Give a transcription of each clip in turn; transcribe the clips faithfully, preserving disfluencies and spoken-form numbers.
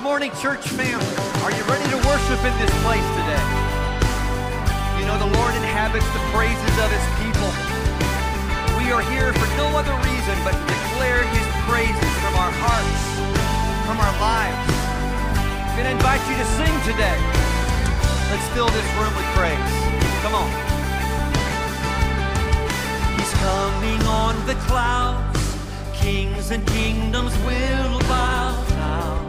Good morning, church family. Are you ready to worship in this place today? You know, the Lord inhabits the praises of his people. We are here for no other reason but to declare his praises from our hearts, from our lives. I'm going to invite you to sing today. Let's fill this room with praise. Come on. He's coming on the clouds. Kings and kingdoms will bow down.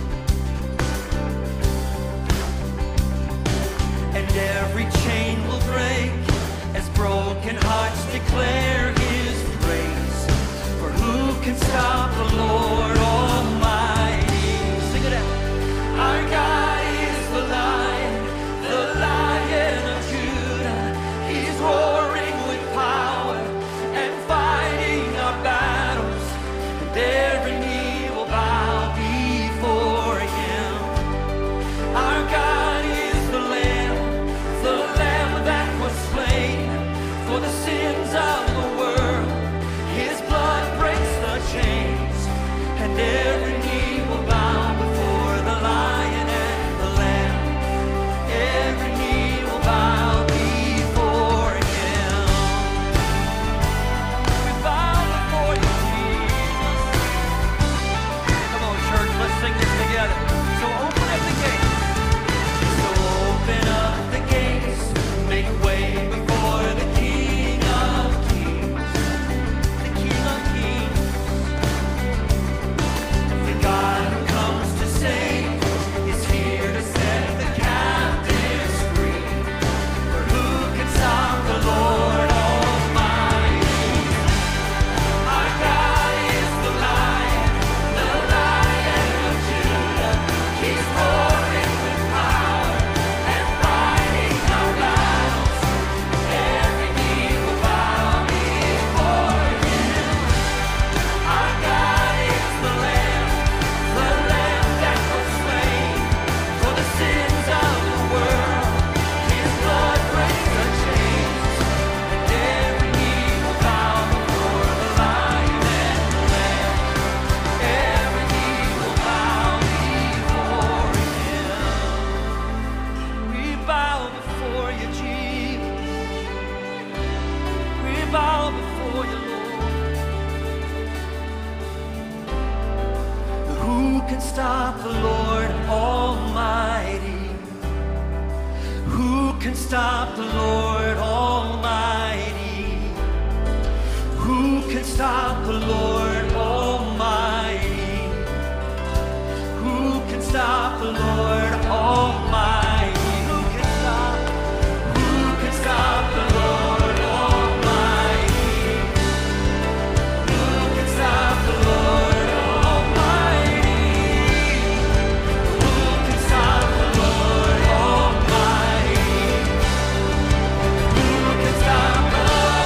And every chain will break as broken hearts declare his praise. For who can stop the Lord Almighty? Sing it out. Our God is the Lion, the Lion of Judah. He's roaring with power and fighting our battles. And every knee will bow before him. Our God is the Lamb, the Lamb that was slain for the sins of the world. His blood breaks the chains, and every knee will bow before the Lion and the Lamb. Every knee will bow before him. We bow before you, Jesus. Come on, church, let's sing this together. So open up the gates. So open up the gates. Make way before the King of Kings. The King of Kings. The God who comes to save is here to set the captives free. For who can stop the Lord Almighty? Our God is the Lion, the Lion of Judah. He's roaring with power and fighting our battles. Every knee will bow before him. Our God is the Lamb, the Lamb that was slain for the sins of the world. His blood breaks the chains, and every knee will bow before the Lion and the Lamb. Every knee will bow before him. We bow before you, Jesus. We bow before you, Lord. Who can stop the Lord Almighty? Who can stop the Lord Almighty? Who can stop the Lord Almighty? Who can stop the Lord Almighty? Who can stop? Who can stop the Lord Almighty? Who can stop the Lord Almighty? Who can stop the Lord Almighty? Who can stop the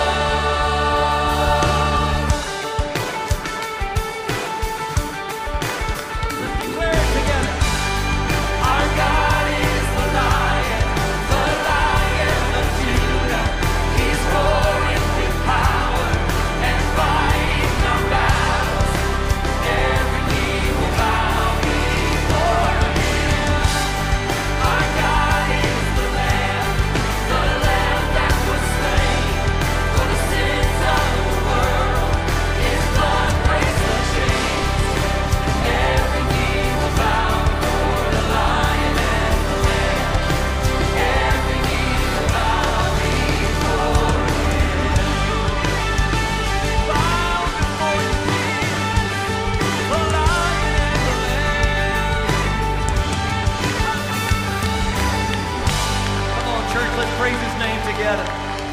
Let's declare it together. Our God is the Lion, the Lion of Judah. He's roaring with power and fighting our battles. Every knee will bow before him. Our God is the Lamb, the Lamb that was slain for the sins of the world. His blood breaks the chains, and every knee will bow before the Lion and the Lamb. Every knee will bow before him. Bow before you, Jesus, the Lion and the Lamb. Come on, church, let's praise his name together.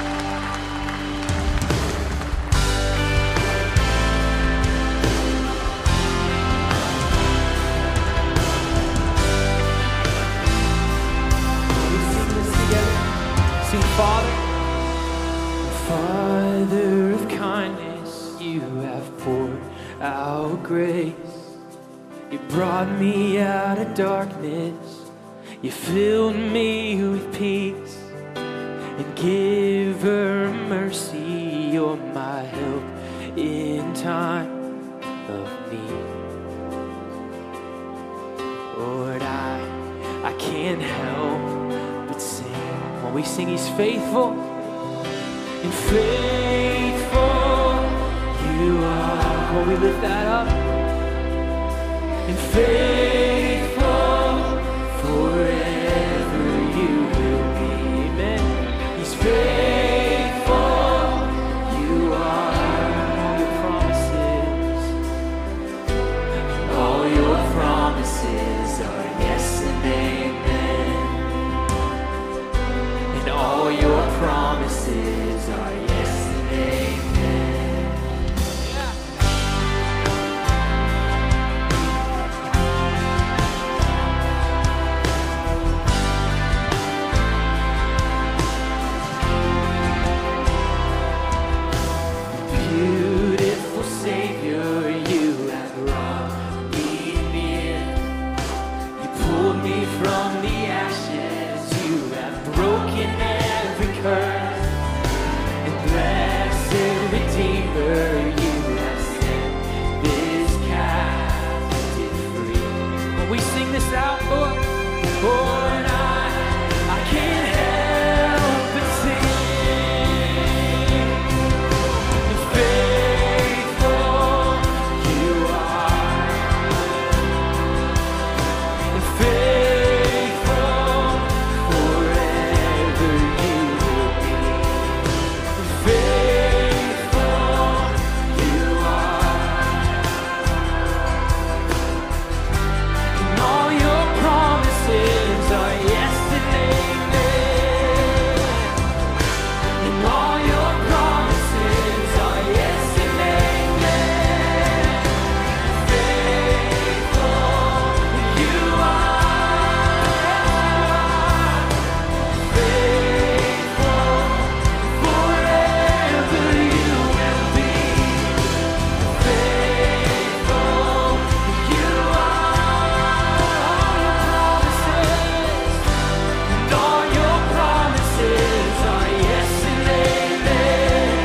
We sing this together. Sing, Father. Father of kindness, you have poured out grace. You brought me out of darkness. You filled me with peace. And giver of mercy, you're my help in time of need. I can't help but sing. When we sing He's faithful, and faithful You are. When we lift that up, and faithful forever You will be. Amen. He's faithful, You are. All Your promises, all Your promises are yes and amen. And all Your promises are yes and amen. Yeah. Beautiful Savior, You have brought me near. You pulled me from the ashes. You have broken every curse. And blessed Redeemer, You have set this captive free. When we sing this out, Lord, Lord, I, I can't help but sing. Faithful You are, and faithful forever You will be. Faithful You are, and all Your promises are yes and amen. And all Your promises are yes and amen. Faithful You are, faithful forever You will be. Faithful You are, and all Your promises are yes and amen.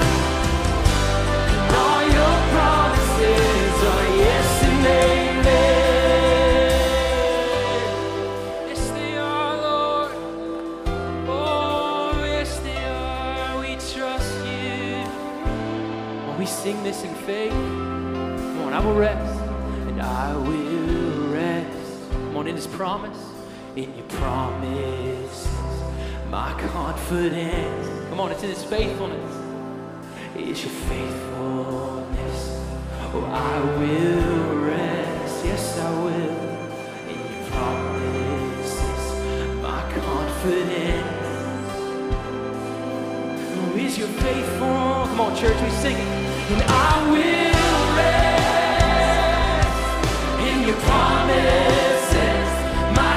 And all Your promises are yes and amen. Yes, they are, Lord. Oh, yes, they are. We trust You. When we sing this in faith, come on, I will rest, and I will rest. Come on, in His promise, in Your promise, my confidence. Come on, it's in His faithfulness. It's Your faithfulness. Oh, I will rest. Yes, I will. In Your promises, my confidence. Oh, is Your faithful? Come on, church, we sing it. And I will rest in Your promises. My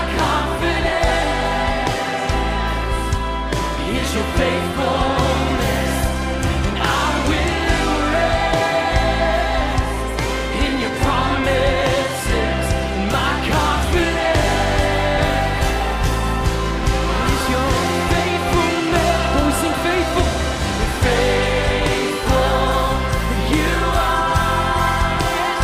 confidence is Your faithfulness. And I will rest in Your promises. My confidence is Your faithfulness. When we sing faithful, faithful You are.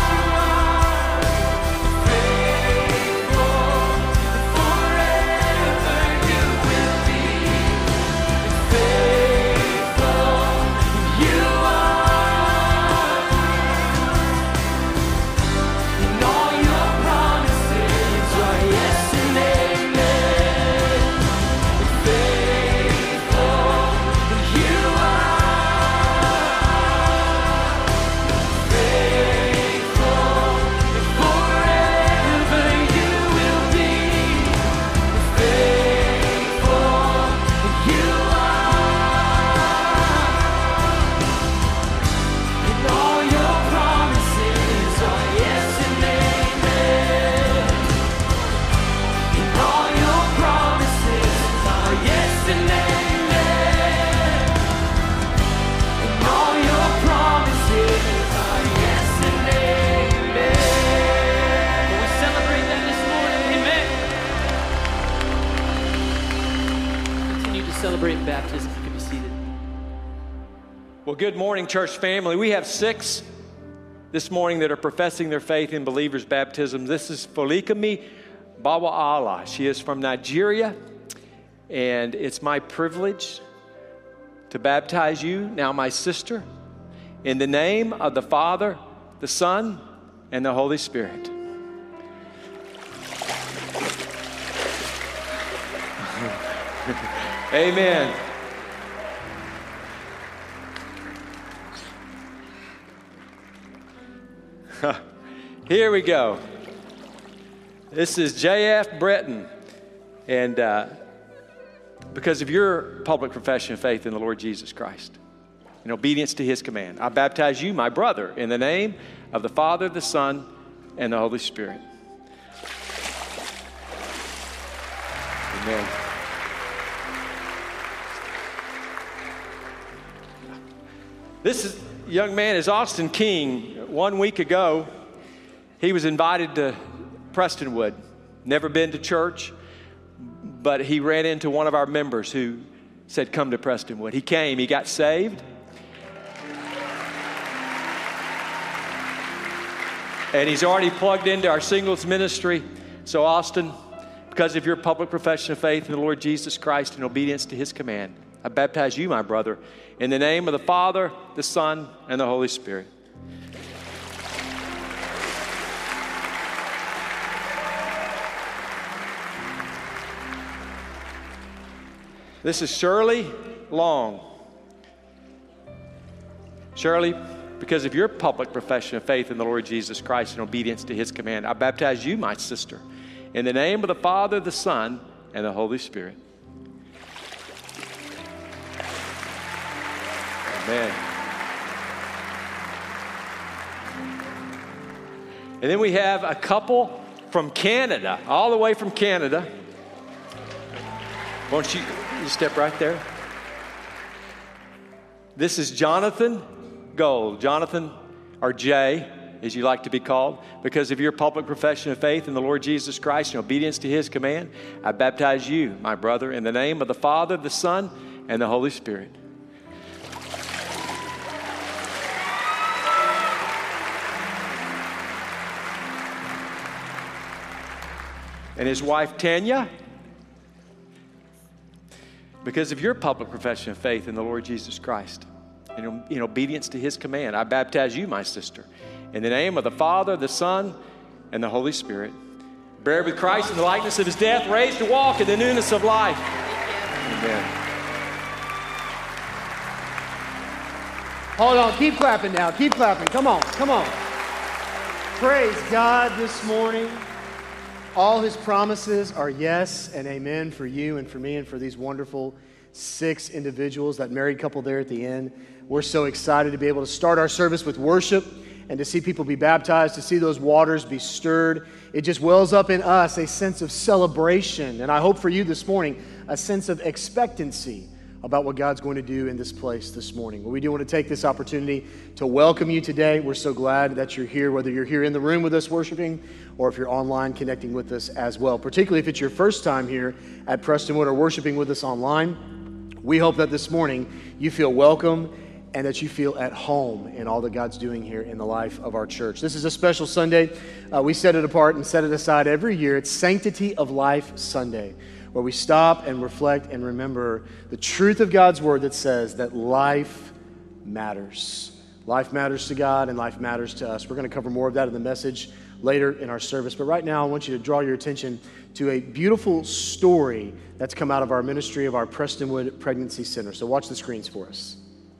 celebrating baptism. You can be seated. Well, good morning, church family. We have six this morning that are professing their faith in believers' baptism. This is Folikami Bawa Allah. She is from Nigeria, and it's my privilege to baptize you, now my sister, in the name of the Father, the Son, and the Holy Spirit. Amen. Here we go. This is J F Breton, and uh, because of your public profession of faith in the Lord Jesus Christ, in obedience to his command, I baptize you, my brother, in the name of the Father, the Son, and the Holy Spirit. Amen. This is, young man is Austin King. One week ago, he was invited to Prestonwood. Never been to church, but he ran into one of our members who said, come to Prestonwood. He came, he got saved. And he's already plugged into our singles ministry. So Austin, because of your public profession of faith in the Lord Jesus Christ and obedience to his command, I baptize you, my brother, in the name of the Father, the Son, and the Holy Spirit. This is Shirley Long. Shirley, because of your public profession of faith in the Lord Jesus Christ and obedience to his command, I baptize you, my sister, in the name of the Father, the Son, and the Holy Spirit. Amen. And then we have a couple from Canada, all the way from Canada. Won't you, you step right there? This is Jonathan Gold. Jonathan, or Jay, as you like to be called, because of your public profession of faith in the Lord Jesus Christ and obedience to his command, I baptize you, my brother, in the name of the Father, the Son, and the Holy Spirit. And his wife, Tanya, because of your public profession of faith in the Lord Jesus Christ and in obedience to his command, I baptize you, my sister, in the name of the Father, the Son, and the Holy Spirit. Buried with Christ in the likeness of his death, raised to walk in the newness of life. Amen. Hold on, keep clapping now, keep clapping. Come on, come on. Praise God this morning. All his promises are yes and amen for you and for me and for these wonderful six individuals, that married couple there at the end. We're so excited to be able to start our service with worship and to see people be baptized, to see those waters be stirred. It just wells up in us a sense of celebration. And I hope for you this morning, a sense of expectancy about what God's going to do in this place this morning. Well, we do want to take this opportunity to welcome you today. We're so glad that you're here, whether you're here in the room with us worshiping or if you're online connecting with us as well. Particularly if it's your first time here at Prestonwood or worshiping with us online, we hope that this morning you feel welcome and that you feel at home in all that God's doing here in the life of our church. This is a special Sunday. Uh, we set it apart and set it aside every year. It's Sanctity of Life Sunday, where we stop and reflect and remember the truth of God's word that says that life matters. Life matters to God and life matters to us. We're going to cover more of that in the message later in our service. But right now, I want you to draw your attention to a beautiful story that's come out of our ministry of our Prestonwood Pregnancy Center. So watch the screens for us.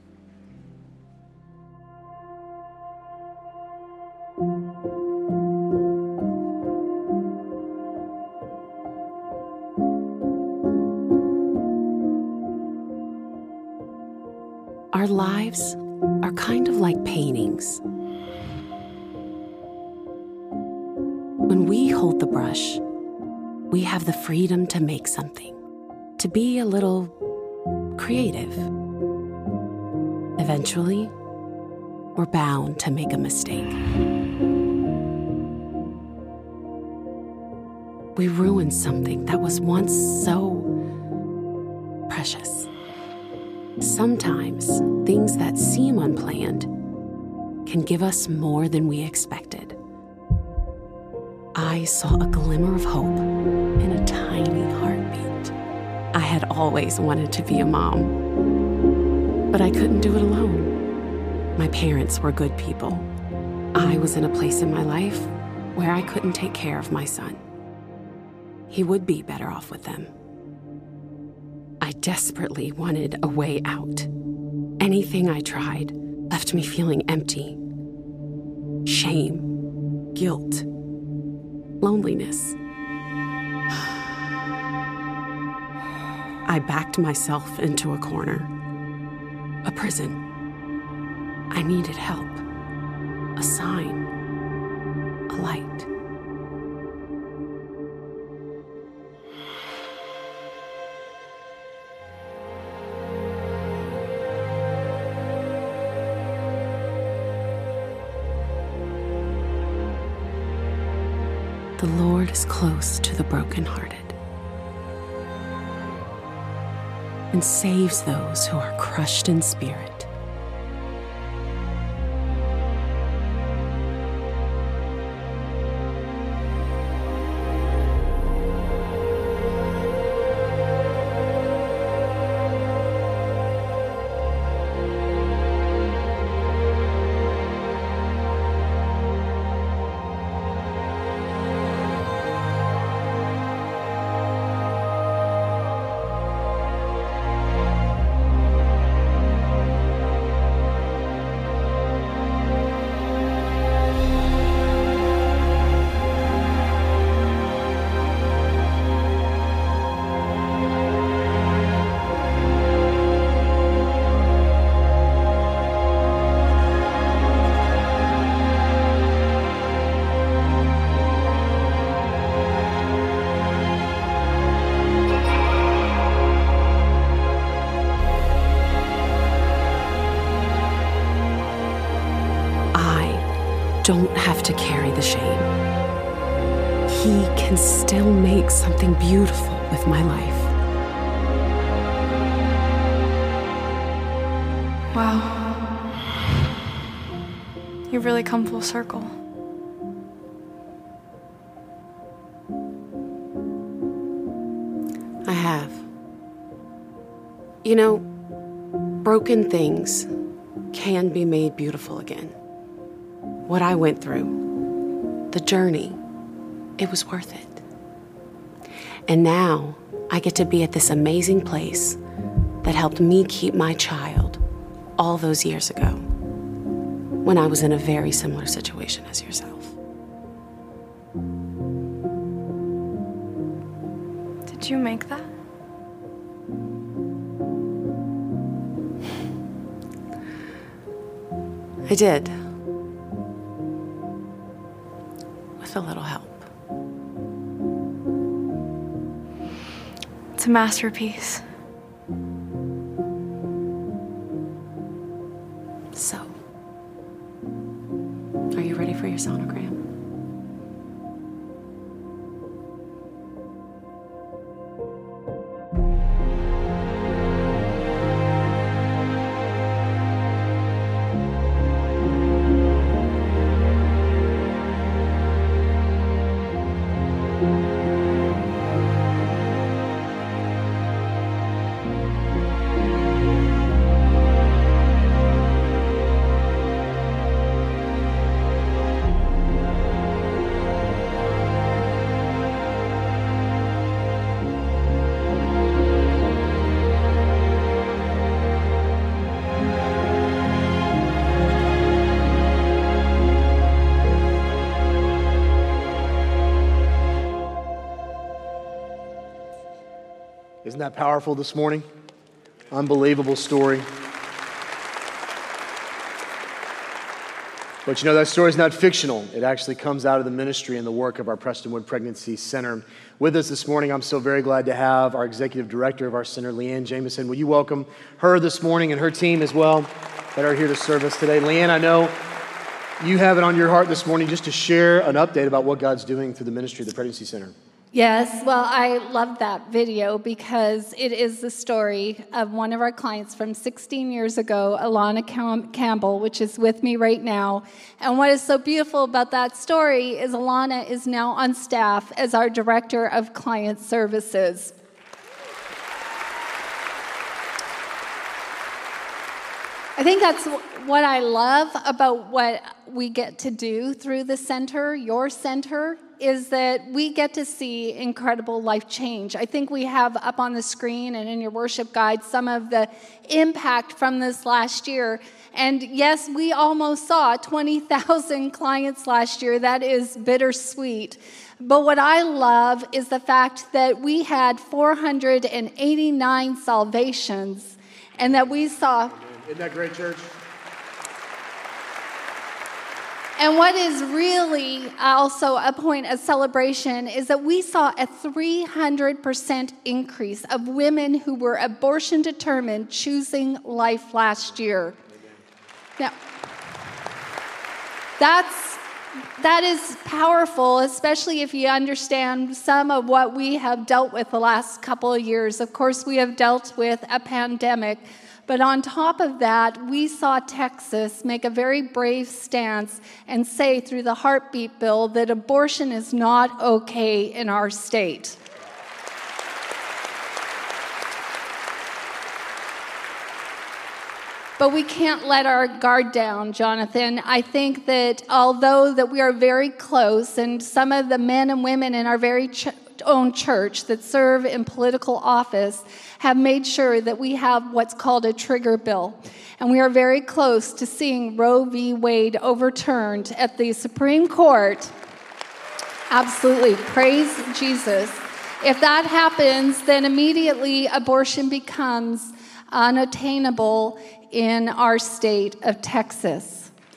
Our lives are kind of like paintings. When we hold the brush, we have the freedom to make something, to be a little creative. Eventually, we're bound to make a mistake. We ruin something that was once so precious. Sometimes things that seem unplanned can give us more than we expected. I saw a glimmer of hope in a tiny heartbeat. I had always wanted to be a mom, but I couldn't do it alone. My parents were good people. I was in a place in my life where I couldn't take care of my son. He would be better off with them. I desperately wanted a way out. Anything I tried left me feeling empty. Shame, guilt, loneliness. I backed myself into a corner, a prison. I needed help, a sign, a light. The Lord is close to the brokenhearted and saves those who are crushed in spirit. Don't have to carry the shame. He can still make something beautiful with my life. Wow. You've really come full circle. I have. You know, broken things can be made beautiful again. What I went through, the journey, it was worth it. And now I get to be at this amazing place that helped me keep my child all those years ago when I was in a very similar situation as yourself. Did you make that? I did. With a little help. It's a masterpiece. So, are you ready for your sonogram? Isn't that powerful this morning? Unbelievable story. But you know, that story is not fictional. It actually comes out of the ministry and the work of our Prestonwood Pregnancy Center. With us this morning, I'm so very glad to have our executive director of our center, Leanne Jameson. Will you welcome her this morning and her team as well that are here to serve us today? Leanne, I know you have it on your heart this morning just to share an update about what God's doing through the ministry of the Pregnancy Center. Yes, well, I love that video because it is the story of one of our clients from sixteen years ago, Alana Cam- Campbell, which is with me right now. And what is so beautiful about that story is Alana is now on staff as our Director of Client Services. I think that's what I love about what we get to do through the center, your center, is that we get to see incredible life change. I think we have up on the screen and in your worship guide some of the impact from this last year. And yes, we almost saw twenty thousand clients last year. That is bittersweet. But what I love is the fact that we had four hundred eighty-nine salvations and that we saw... Isn't that great, church? And what is really also a point of celebration is that we saw a three hundred percent increase of women who were abortion determined choosing life last year. Now, that's, that is powerful, especially if you understand some of what we have dealt with the last couple of years. Of course, we have dealt with a pandemic. But on top of that, we saw Texas make a very brave stance and say through the heartbeat bill that abortion is not okay in our state. But we can't let our guard down, Jonathan. I think that although that we are very close, and some of the men and women in our very ch- own church that serve in political office have made sure that we have what's called a trigger bill. And we are very close to seeing Roe v. Wade overturned at the Supreme Court. Absolutely. Praise Jesus. If that happens, then immediately abortion becomes unattainable in our state of Texas.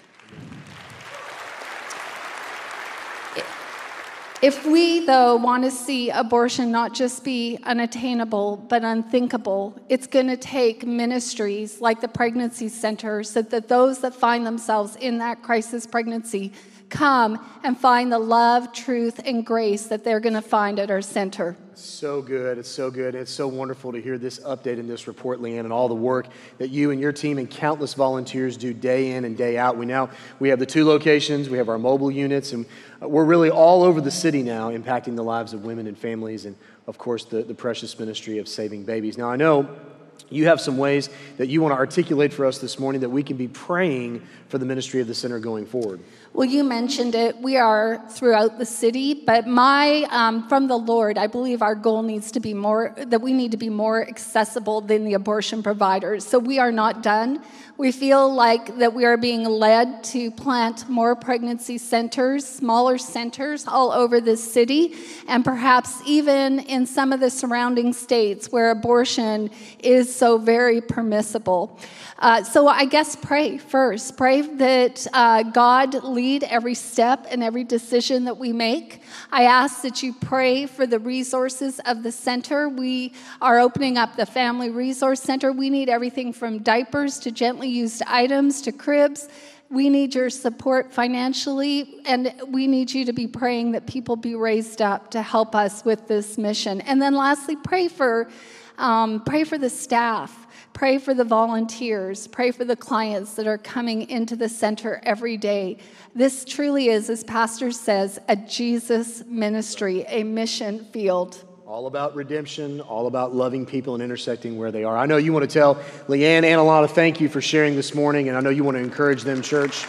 If we, though, want to see abortion not just be unattainable but unthinkable, it's going to take ministries like the Pregnancy Center so that those that find themselves in that crisis pregnancy come and find the love, truth, and grace that they're going to find at our center. So good. It's so good. It's so wonderful to hear this update in this report, Leanne, and all the work that you and your team and countless volunteers do day in and day out. We now we have the two locations. We have our mobile units, and we're really all over the city now impacting the lives of women and families and, of course, the, the precious ministry of saving babies. Now, I know you have some ways that you want to articulate for us this morning that we can be praying for the ministry of the center going forward. Well, you mentioned it. We are throughout the city, but my, um, from the Lord, I believe our goal needs to be more, that we need to be more accessible than the abortion providers. So we are not done. We feel like that we are being led to plant more pregnancy centers, smaller centers all over the city, and perhaps even in some of the surrounding states where abortion is so very permissible. Uh, so I guess pray first. Pray that uh, God lead every step and every decision that we make. I ask that you pray for the resources of the center. We are opening up the Family Resource Center. We need everything from diapers to gently used items to cribs. We need your support financially, and we need you to be praying that people be raised up to help us with this mission. And then lastly, pray for, um, pray for the staff. Pray for the volunteers. Pray for the clients that are coming into the center every day. This truly is, as Pastor says, a Jesus ministry, a mission field. All about redemption, all about loving people and intersecting where they are. I know you want to tell Leanne and Alana, thank you for sharing this morning, and I know you want to encourage them, church.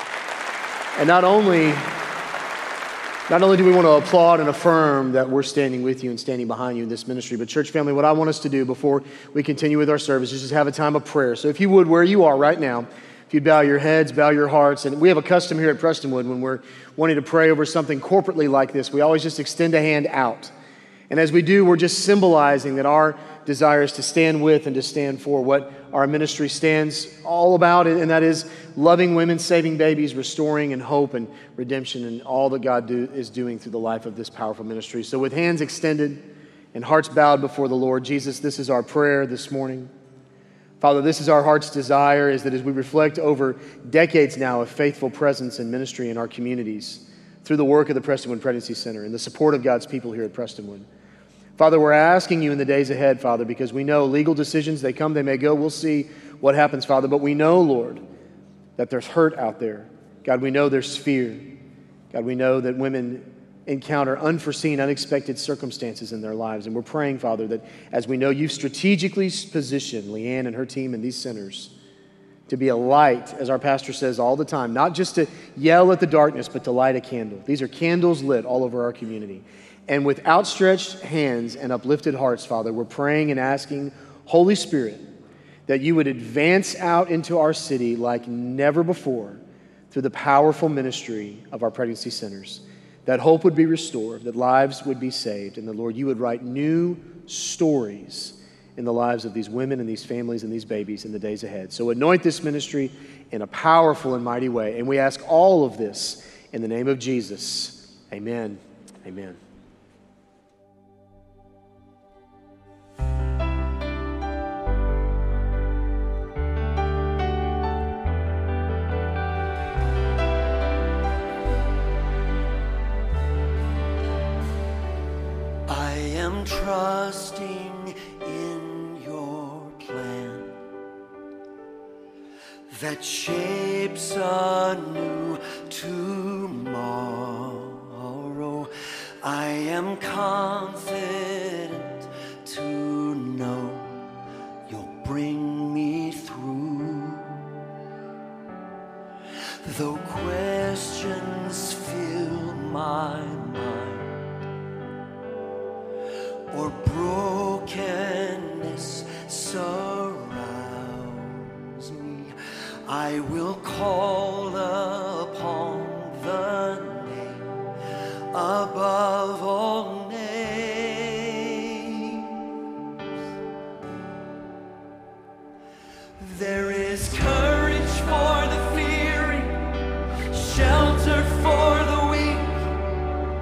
And not only... Not only do we want to applaud and affirm that we're standing with you and standing behind you in this ministry, but church family, what I want us to do before we continue with our service is just have a time of prayer. So if you would, where you are right now, if you'd bow your heads, bow your hearts, and we have a custom here at Prestonwood when we're wanting to pray over something corporately like this, we always just extend a hand out. And as we do, we're just symbolizing that our desire is to stand with and to stand for what our ministry stands all about, and that is loving women, saving babies, restoring and hope and redemption, and all that God do, is doing through the life of this powerful ministry. So with hands extended and hearts bowed before the Lord, Jesus, this is our prayer this morning. Father, this is our heart's desire, is that as we reflect over decades now of faithful presence and ministry in our communities, through the work of the Prestonwood Pregnancy Center and the support of God's people here at Prestonwood. Father, we're asking you in the days ahead, Father, because we know legal decisions, they come, they may go. We'll see what happens, Father. But we know, Lord, that there's hurt out there. God, we know there's fear. God, we know that women encounter unforeseen, unexpected circumstances in their lives. And we're praying, Father, that as we know you've strategically positioned Leanne and her team in these centers to be a light, as our pastor says all the time, not just to yell at the darkness, but to light a candle. These are candles lit all over our community. And with outstretched hands and uplifted hearts, Father, we're praying and asking, Holy Spirit, that you would advance out into our city like never before through the powerful ministry of our pregnancy centers, that hope would be restored, that lives would be saved, and that, Lord, you would write new stories in the lives of these women and these families and these babies in the days ahead. So anoint this ministry in a powerful and mighty way. And we ask all of this in the name of Jesus. Amen. Amen. I am trusting in your plan that shapes a new tomorrow. I am confident to know you'll bring me through. Though questions fill my mind or brokenness surrounds me, I will call upon the name above all names. There is courage for the fearing, shelter for the weak,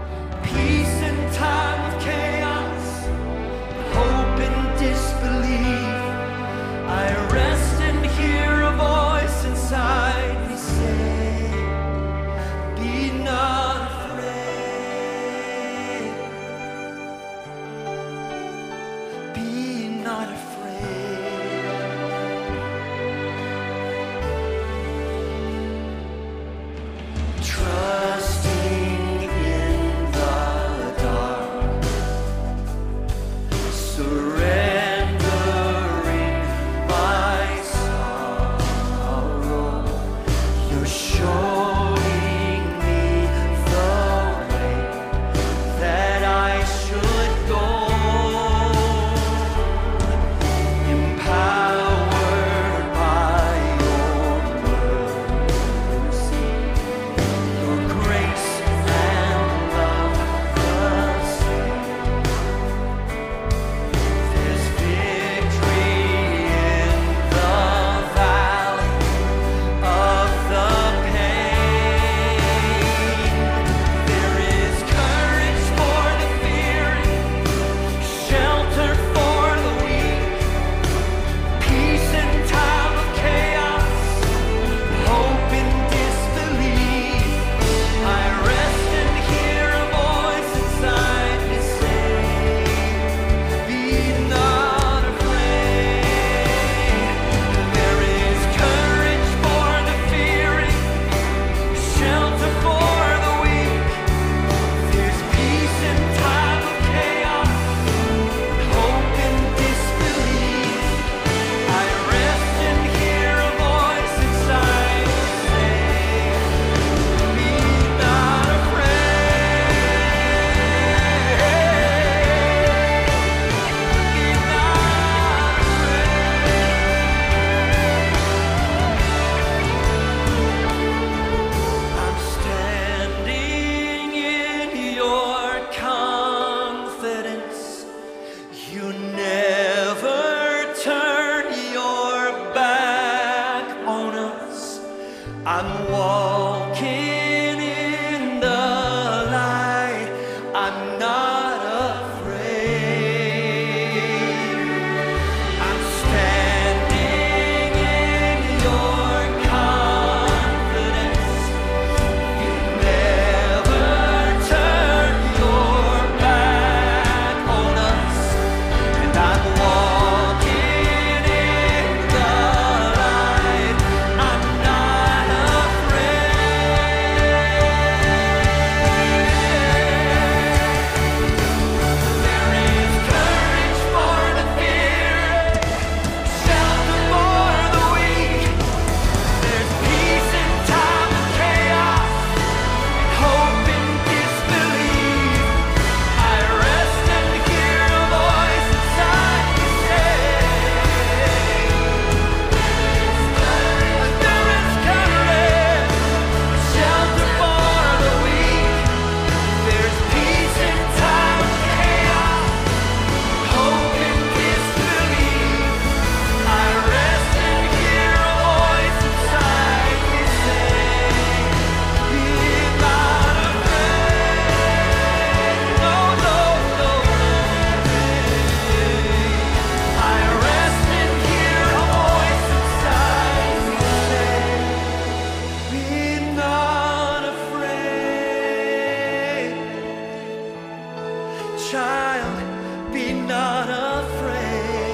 child, be not afraid.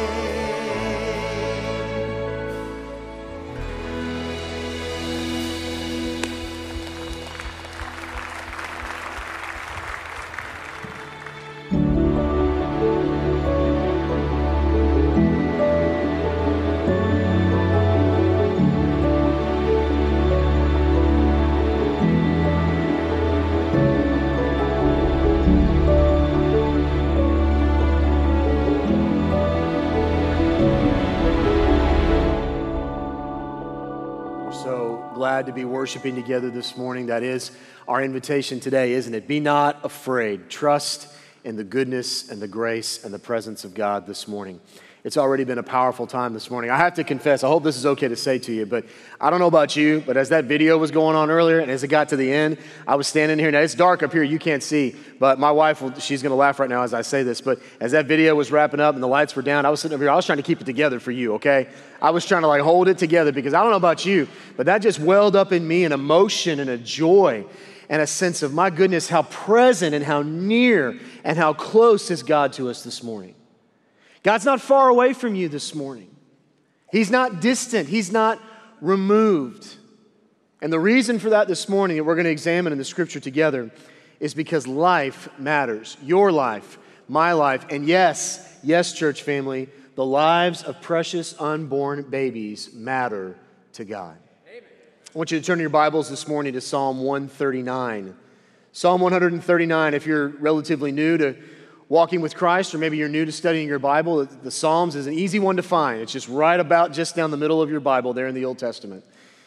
Glad to be worshiping together this morning. That is our invitation today, isn't it? Be not afraid. Trust in the goodness and the grace and the presence of God this morning. It's already been a powerful time this morning. I have to confess, I hope this is okay to say to you, but I don't know about you, but as that video was going on earlier and as it got to the end, I was standing here. Now, it's dark up here. You can't see, but my wife, will, she's going to laugh right now as I say this, but as that video was wrapping up and the lights were down, I was sitting over here. I was trying to keep it together for you, okay? I was trying to like hold it together because I don't know about you, but that just welled up in me an emotion and a joy and a sense of, my goodness, how present and how near and how close is God to us this morning. God's not far away from you this morning. He's not distant. He's not removed. And the reason for that this morning that we're going to examine in the scripture together is because life matters. Your life, my life, and yes, yes, church family, the lives of precious unborn babies matter to God. Amen. I want you to turn your Bibles this morning to Psalm one thirty-nine. Psalm one thirty-nine, if you're relatively new to walking with Christ, or maybe you're new to studying your Bible, the Psalms is an easy one to find. It's just right about just down the middle of your Bible there in the Old Testament.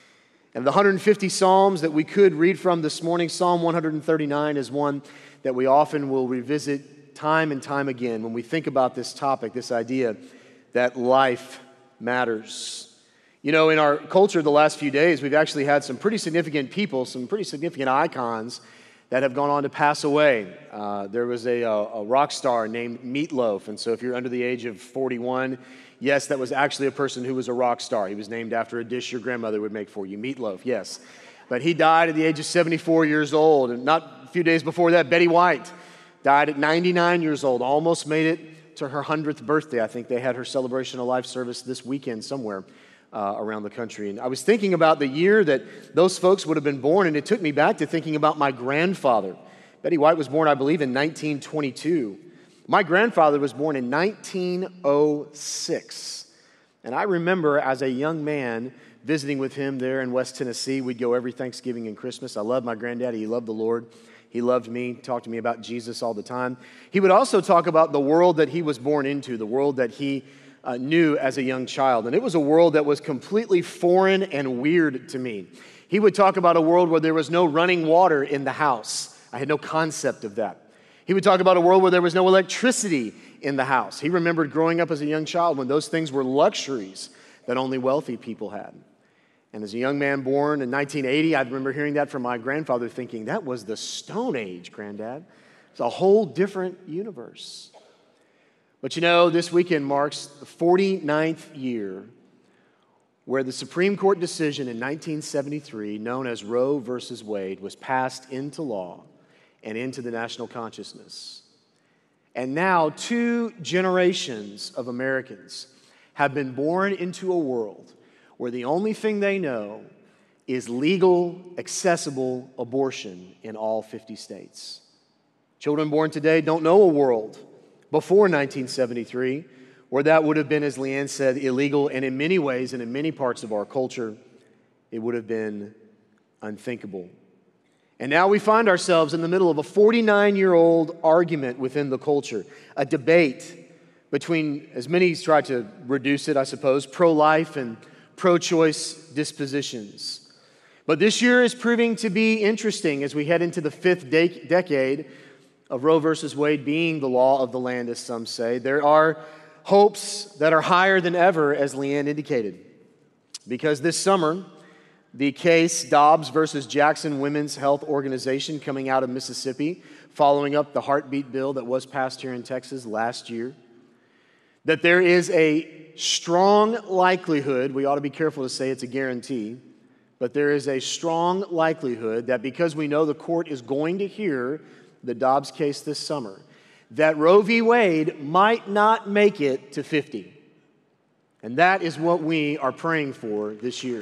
And the one hundred fifty Psalms that we could read from this morning, Psalm one thirty-nine is one that we often will revisit time and time again when we think about this topic, this idea that life matters. You know, in our culture the last few days, we've actually had some pretty significant people, some pretty significant icons that have gone on to pass away. Uh, there was a, a, a rock star named Meatloaf, and so if you're under the age of forty-one, yes, that was actually a person who was a rock star. He was named after a dish your grandmother would make for you, meatloaf, yes. But he died at the age of seventy-four years old, and not a few days before that, Betty White died at ninety-nine years old, almost made it to her hundredth birthday. I think they had her celebration of life service this weekend somewhere Uh, around the country. And I was thinking about the year that those folks would have been born, and it took me back to thinking about my grandfather. Betty White was born, I believe, in nineteen twenty-two. My grandfather was born in nineteen oh six. And I remember as a young man visiting with him there in West Tennessee. We'd go every Thanksgiving and Christmas. I loved my granddaddy. He loved the Lord. He loved me, talked to me about Jesus all the time. He would also talk about the world that he was born into, the world that he Uh, knew as a young child. And it was a world that was completely foreign and weird to me. He would talk about a world where there was no running water in the house. I had no concept of that. He would talk about a world where there was no electricity in the house. He remembered growing up as a young child when those things were luxuries that only wealthy people had. And as a young man born in nineteen eighty, I remember hearing that from my grandfather, thinking, that was the Stone Age, Granddad. It's a whole different universe. But you know, this weekend marks the forty-ninth year where the Supreme Court decision in nineteen seventy-three, known as Roe versus Wade, was passed into law and into the national consciousness. And now two generations of Americans have been born into a world where the only thing they know is legal, accessible abortion in all fifty states. Children born today don't know a world before nineteen seventy-three, where that would have been, as Leanne said, illegal, and in many ways and in many parts of our culture, it would have been unthinkable. And now we find ourselves in the middle of a forty-nine-year-old argument within the culture, a debate between, as many try to reduce it, I suppose, pro-life and pro-choice dispositions. But this year is proving to be interesting as we head into the fifth de- decade of Roe versus Wade being the law of the land, as some say. There are hopes that are higher than ever, as Leanne indicated. Because this summer, the case Dobbs versus Jackson Women's Health Organization coming out of Mississippi, following up the heartbeat bill that was passed here in Texas last year, that there is a strong likelihood, we ought to be careful to say it's a guarantee, but there is a strong likelihood that because we know the court is going to hear the Dobbs case this summer, that Roe v. Wade might not make it to fifty. And that is what we are praying for this year.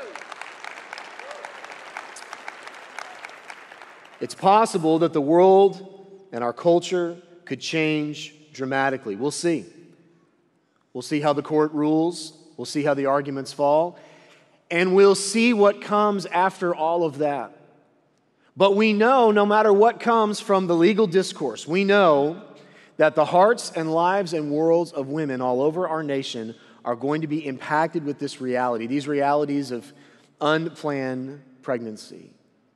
It's possible that the world and our culture could change dramatically. We'll see. We'll see how the court rules. We'll see how the arguments fall. And we'll see what comes after all of that. But we know, no matter what comes from the legal discourse, we know that the hearts and lives and worlds of women all over our nation are going to be impacted with this reality, these realities of unplanned pregnancy.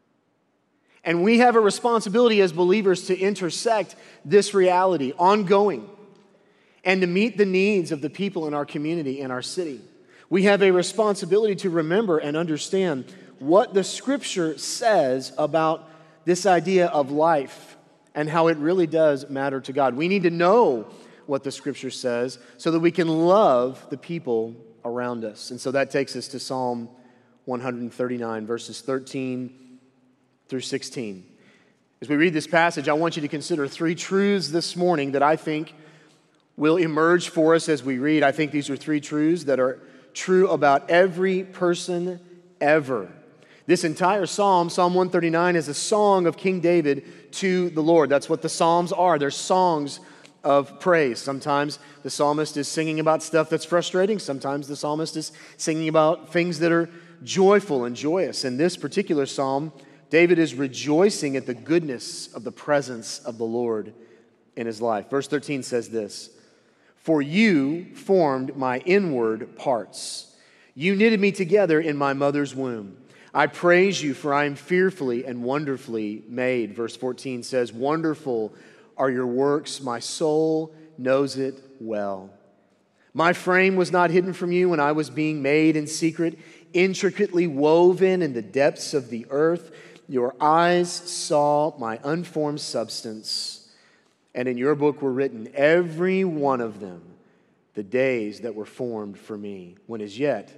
And we have a responsibility as believers to intersect this reality ongoing and to meet the needs of the people in our community and our city. We have a responsibility to remember and understand what the Scripture says about this idea of life and how it really does matter to God. We need to know what the Scripture says so that we can love the people around us. And so that takes us to Psalm one thirty-nine, verses thirteen through sixteen. As we read this passage, I want you to consider three truths this morning that I think will emerge for us as we read. I think these are three truths that are true about every person ever. This entire psalm, Psalm one thirty-nine, is a song of King David to the Lord. That's what the psalms are. They're songs of praise. Sometimes the psalmist is singing about stuff that's frustrating. Sometimes the psalmist is singing about things that are joyful and joyous. In this particular psalm, David is rejoicing at the goodness of the presence of the Lord in his life. Verse thirteen says this, "For you formed my inward parts. You knitted me together in my mother's womb. I praise you, for I am fearfully and wonderfully made." Verse fourteen says, "Wonderful are your works. My soul knows it well. My frame was not hidden from you when I was being made in secret, intricately woven in the depths of the earth. Your eyes saw my unformed substance, and in your book were written, every one of them, the days that were formed for me, when as yet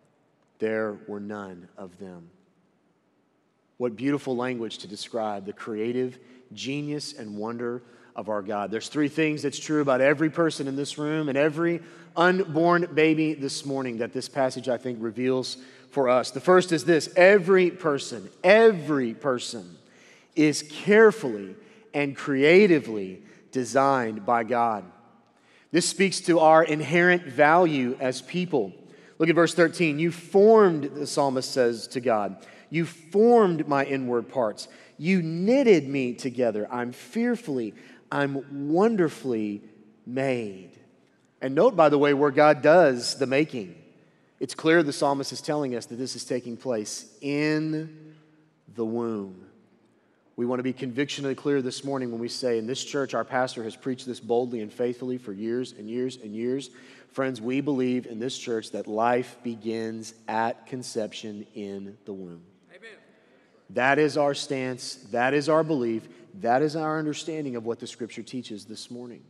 there were none of them." What beautiful language to describe the creative genius and wonder of our God. There's three things that's true about every person in this room and every unborn baby this morning that this passage, I think, reveals for us. The first is this: every person, every person is carefully and creatively designed by God. This speaks to our inherent value as people. Look at verse thirteen. You formed, the psalmist says to God, you formed my inward parts. You knitted me together. I'm fearfully, I'm wonderfully made. And note, by the way, where God does the making. It's clear the psalmist is telling us that this is taking place in the womb. We want to be convictionally clear this morning when we say, in this church, our pastor has preached this boldly and faithfully for years and years and years. Friends, we believe in this church that life begins at conception in the womb. Amen. That is our stance. That is our belief. That is our understanding of what the Scripture teaches this morning.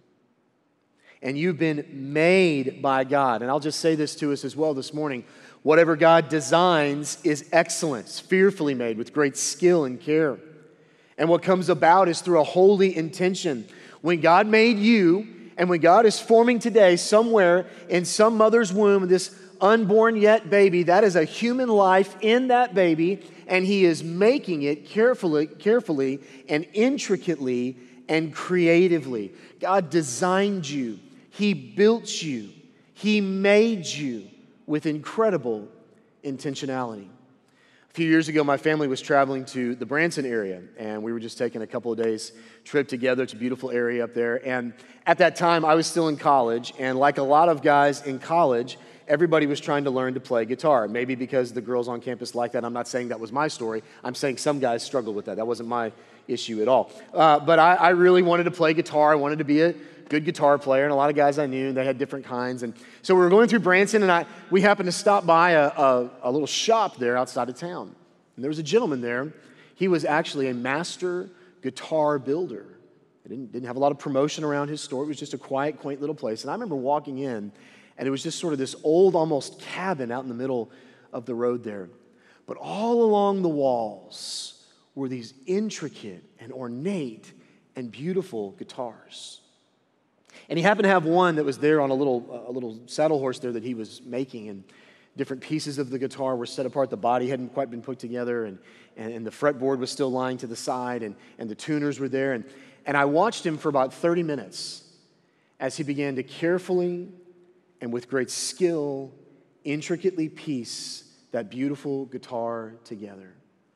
And you've been made by God. And I'll just say this to us as well this morning. Whatever God designs is excellence, fearfully made with great skill and care. And what comes about is through a holy intention. When God made you, and when God is forming today somewhere in some mother's womb, this unborn yet baby, that is a human life in that baby, and He is making it carefully, carefully and intricately and creatively. God designed you. He built you. He made you with incredible intentionality. A few years ago, my family was traveling to the Branson area, and we were just taking a couple of days trip together. It's a beautiful area up there. And at that time, I was still in college, and like a lot of guys in college, everybody was trying to learn to play guitar. Maybe because the girls on campus like that. I'm not saying that was my story. I'm saying some guys struggled with that. That wasn't my issue at all. Uh, but I, I really wanted to play guitar. I wanted to be a good guitar player, and a lot of guys I knew, they had different kinds. And so we were going through Branson, and I we happened to stop by a, a, a little shop there outside of town. And there was a gentleman there. He was actually a master guitar builder. He didn't, didn't have a lot of promotion around his store. It was just a quiet, quaint little place. And I remember walking in, and it was just sort of this old, almost cabin out in the middle of the road there. But all along the walls were these intricate and ornate and beautiful guitars. And he happened to have one that was there on a little, a little saddle horse there that he was making, and different pieces of the guitar were set apart. The body hadn't quite been put together, and, and, and the fretboard was still lying to the side, and, and the tuners were there. And, and I watched him for about thirty minutes as he began to carefully and with great skill, intricately piece that beautiful guitar together.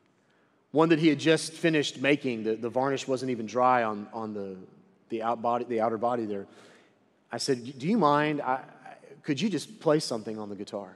One that he had just finished making, the, the varnish wasn't even dry on, on the, the, out body, the outer body there. I said, do you mind? I, could you just play something on the guitar?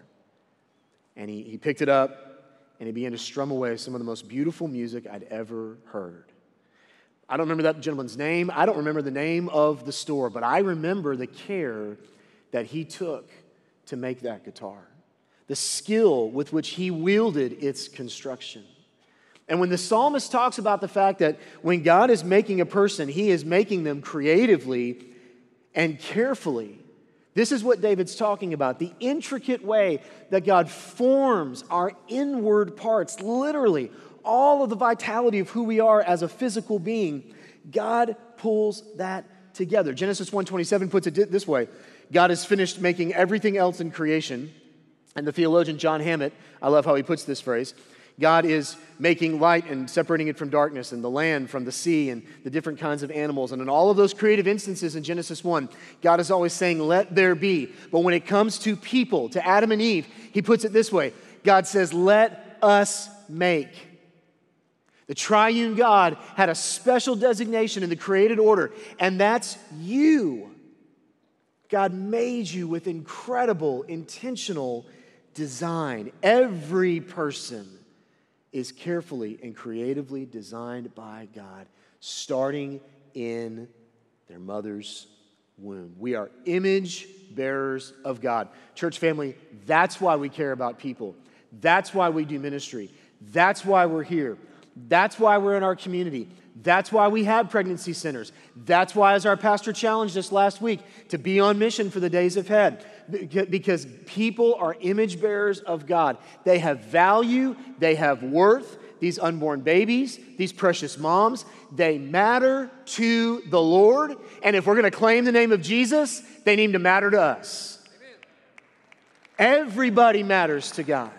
And he, he picked it up, and he began to strum away some of the most beautiful music I'd ever heard. I don't remember that gentleman's name. I don't remember the name of the store, but I remember the care that he took to make that guitar, the skill with which he wielded its construction. And when the psalmist talks about the fact that when God is making a person, he is making them creatively and carefully, this is what David's talking about, the intricate way that God forms our inward parts, literally all of the vitality of who we are as a physical being. God pulls that together. Genesis one twenty-seven puts it this way: God has finished making everything else in creation. And the theologian John Hammett, I love how he puts this phrase, God is making light and separating it from darkness, and the land from the sea, and the different kinds of animals. And in all of those creative instances in Genesis one, God is always saying, let there be. But when it comes to people, to Adam and Eve, he puts it this way: God says, let us make. The triune God had a special designation in the created order, and that's you. God made you with incredible, intentional design. Every person is carefully and creatively designed by God, starting in their mother's womb. We are image bearers of God. Church family, that's why we care about people. That's why we do ministry. That's why we're here. That's why we're in our community. That's why we have pregnancy centers. That's why, as our pastor challenged us last week, to be on mission for the days ahead. Because people are image bearers of God. They have value. They have worth. These unborn babies, these precious moms, they matter to the Lord. And if we're going to claim the name of Jesus, they need to matter to us. Amen. Everybody matters to God.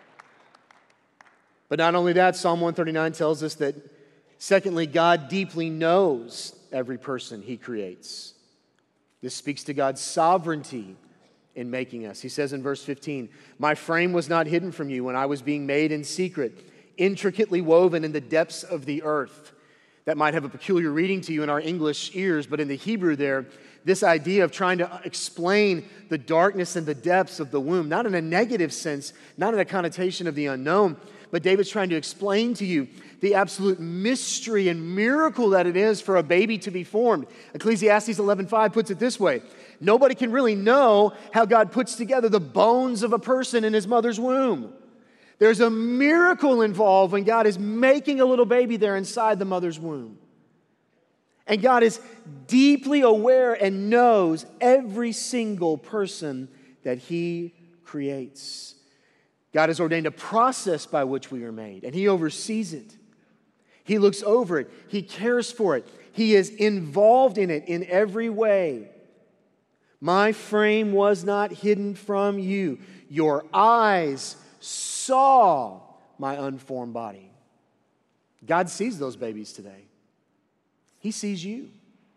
But not only that, Psalm one thirty-nine tells us that, secondly, God deeply knows every person he creates. This speaks to God's sovereignty in making us. He says in verse fifteen, my frame was not hidden from you when I was being made in secret, intricately woven in the depths of the earth. That might have a peculiar reading to you in our English ears, but in the Hebrew there, this idea of trying to explain the darkness and the depths of the womb, not in a negative sense, not in a connotation of the unknown, but David's trying to explain to you the absolute mystery and miracle that it is for a baby to be formed. Ecclesiastes eleven five puts it this way: nobody can really know how God puts together the bones of a person in his mother's womb. There's a miracle involved when God is making a little baby there inside the mother's womb. And God is deeply aware and knows every single person that he creates. God has ordained a process by which we are made, and he oversees it. He looks over it. He cares for it. He is involved in it in every way. My frame was not hidden from you. Your eyes saw my unformed body. God sees those babies today. He sees you.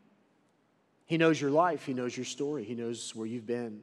He knows your life. He knows your story. He knows where you've been.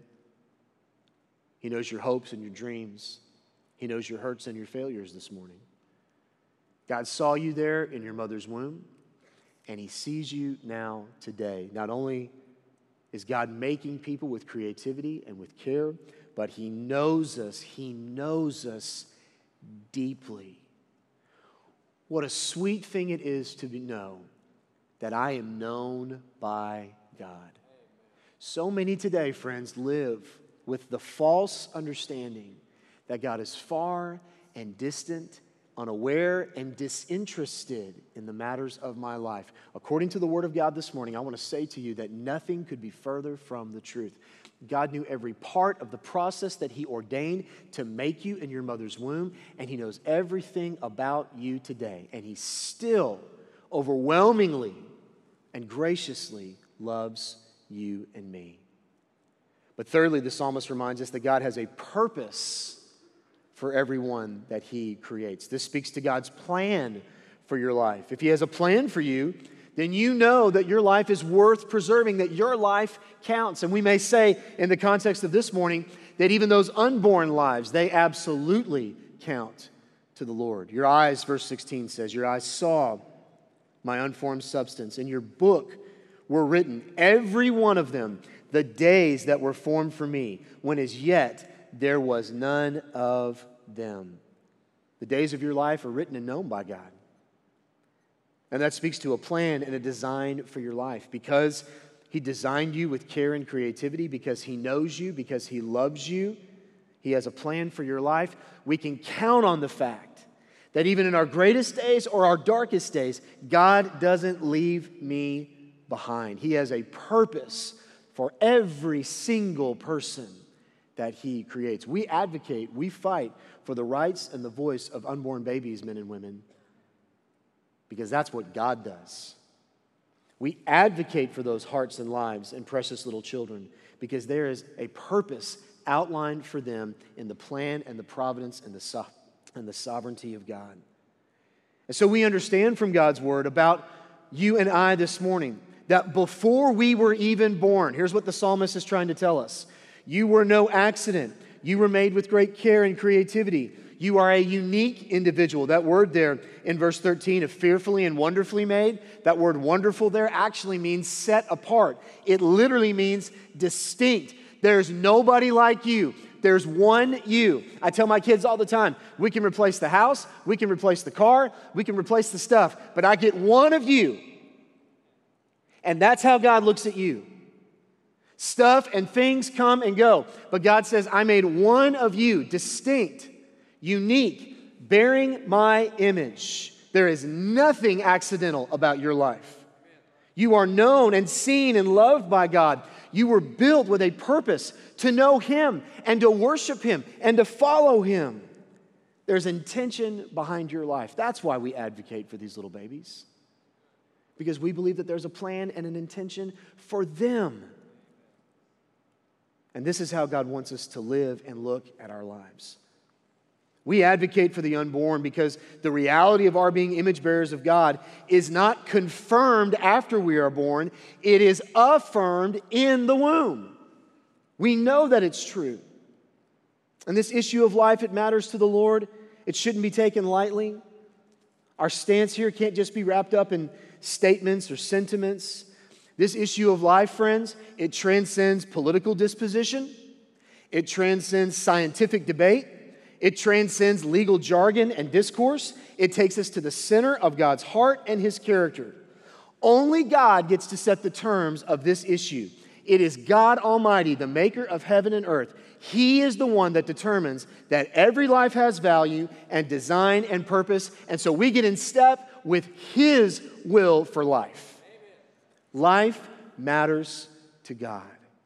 He knows your hopes and your dreams. He knows your hurts and your failures this morning. God saw you there in your mother's womb, and he sees you now today. Not only is God making people with creativity and with care, but he knows us. He knows us deeply. What a sweet thing it is to know that I am known by God. So many today, friends, live with the false understanding that God is far and distant, unaware and disinterested in the matters of my life. According to the Word of God this morning, I want to say to you that nothing could be further from the truth. God knew every part of the process that he ordained to make you in your mother's womb, and he knows everything about you today. And he still overwhelmingly and graciously loves you and me. But thirdly, the psalmist reminds us that God has a purpose for everyone that he creates. This speaks to God's plan for your life. If he has a plan for you, then you know that your life is worth preserving, that your life counts. And we may say, in the context of this morning, that even those unborn lives, they absolutely count to the Lord. Your eyes, verse sixteen says, your eyes saw my unformed substance. In your book were written, every one of them, the days that were formed for me, when as yet there was none of them. The days of your life are written and known by God. And that speaks to a plan and a design for your life. Because he designed you with care and creativity, because he knows you, because he loves you, he has a plan for your life. We can count on the fact that even in our greatest days or our darkest days, God doesn't leave me behind. He has a purpose for every single person that he creates. We advocate, we fight for the rights and the voice of unborn babies, men and women, because that's what God does. We advocate for those hearts and lives and precious little children because there is a purpose outlined for them in the plan and the providence and the, so- and the sovereignty of God. And so we understand from God's word about you and I this morning that before we were even born, here's what the psalmist is trying to tell us. You were no accident. You were made with great care and creativity. You are a unique individual. That word there in verse thirteen of fearfully and wonderfully made, that word wonderful there actually means set apart. It literally means distinct. There's nobody like you. There's one you. I tell my kids all the time, we can replace the house, we can replace the car, we can replace the stuff, but I get one of you. And that's how God looks at you. Stuff and things come and go. But God says, I made one of you, distinct, unique, bearing my image. There is nothing accidental about your life. You are known and seen and loved by God. You were built with a purpose to know him and to worship him and to follow him. There's intention behind your life. That's why we advocate for these little babies. Because we believe that there's a plan and an intention for them. And this is how God wants us to live and look at our lives. We advocate for the unborn because the reality of our being image bearers of God is not confirmed after we are born. It is affirmed in the womb. We know that it's true. And this issue of life, it matters to the Lord. It shouldn't be taken lightly. Our stance here can't just be wrapped up in statements or sentiments. This issue of life, friends, it transcends political disposition. It transcends scientific debate. It transcends legal jargon and discourse. It takes us to the center of God's heart and his character. Only God gets to set the terms of this issue. It is God Almighty, the maker of heaven and earth. He is the one that determines that every life has value and design and purpose. And so we get in step with his will for life. Life matters to God.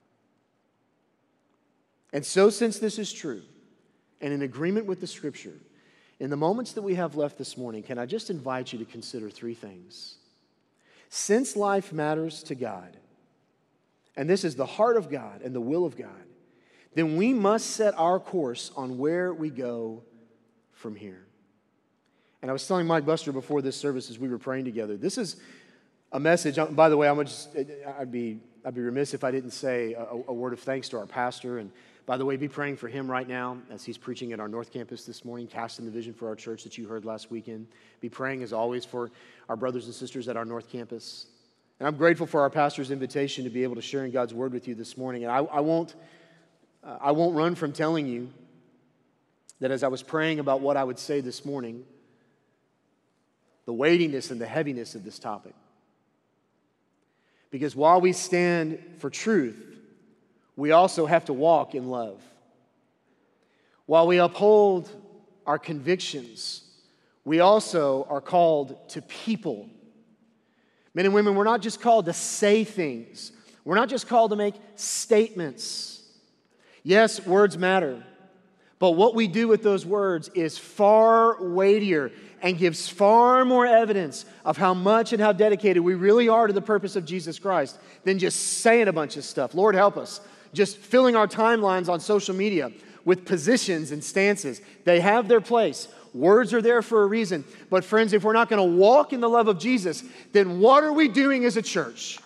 And so since this is true, and in agreement with the Scripture, in the moments that we have left this morning, can I just invite you to consider three things? Since life matters to God, and this is the heart of God and the will of God, then we must set our course on where we go from here. And I was telling Mike Buster before this service as we were praying together, this is a message. By the way, I'm just, I'd be I'd be remiss if I didn't say a, a word of thanks to our pastor. And by the way, be praying for him right now as he's preaching at our North Campus this morning, casting the vision for our church that you heard last weekend. Be praying, as always, for our brothers and sisters at our North Campus. And I'm grateful for our pastor's invitation to be able to share in God's word with you this morning. And I, I won't, uh, I won't run from telling you that as I was praying about what I would say this morning, the weightiness and the heaviness of this topic. Because while we stand for truth, we also have to walk in love. While we uphold our convictions, we also are called to people. Men and women, we're not just called to say things. We're not just called to make statements. Yes, words matter. But what we do with those words is far weightier and gives far more evidence of how much and how dedicated we really are to the purpose of Jesus Christ than just saying a bunch of stuff. Lord, help us. Just filling our timelines on social media with positions and stances. They have their place. Words are there for a reason. But friends, if we're not going to walk in the love of Jesus, then what are we doing as a church?